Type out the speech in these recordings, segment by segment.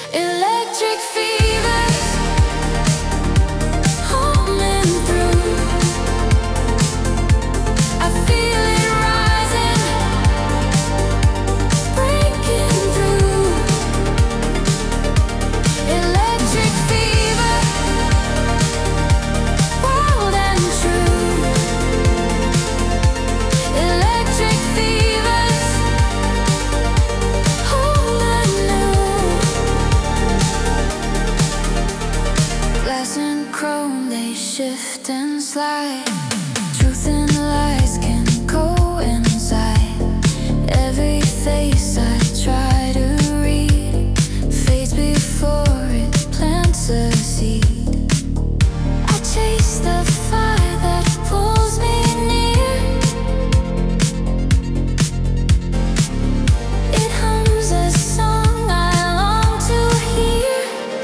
Electric fevers homing through. I feel it rising, breaking through. Electric fever, wild and true. Electric fevers, whole and new. Glass and chrome, they shift and slide. Truth and lies can coincide. Every face I try to read fades before it plants a seed. I chase the fire that pulls me near. It hums a song I long to hear.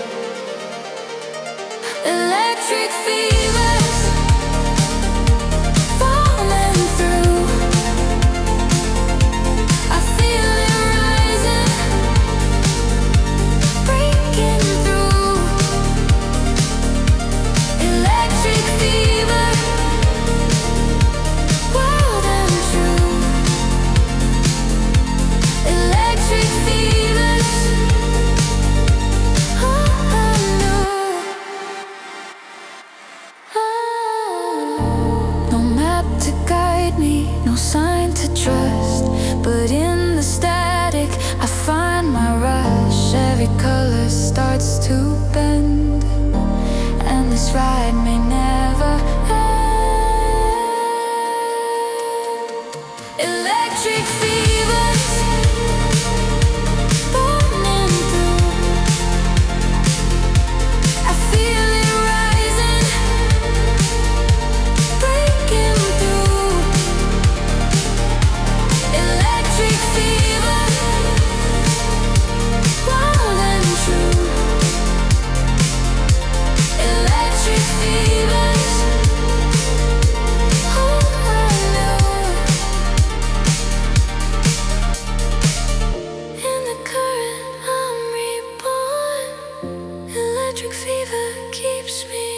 Electric fevers falling through. I feel it rising, breaking through. Electric fever, wild and true. Electric fevers, all I know. No map to guide me, no sign to trust, but in the static I find my rush. Every color starts to bend, and this ride may never end. Electric fevers burning through. I feel it rising, breaking through. Electric fever, wild and true. Electric fevers, all I know. In the current, I'm reborn. Electric fever keeps me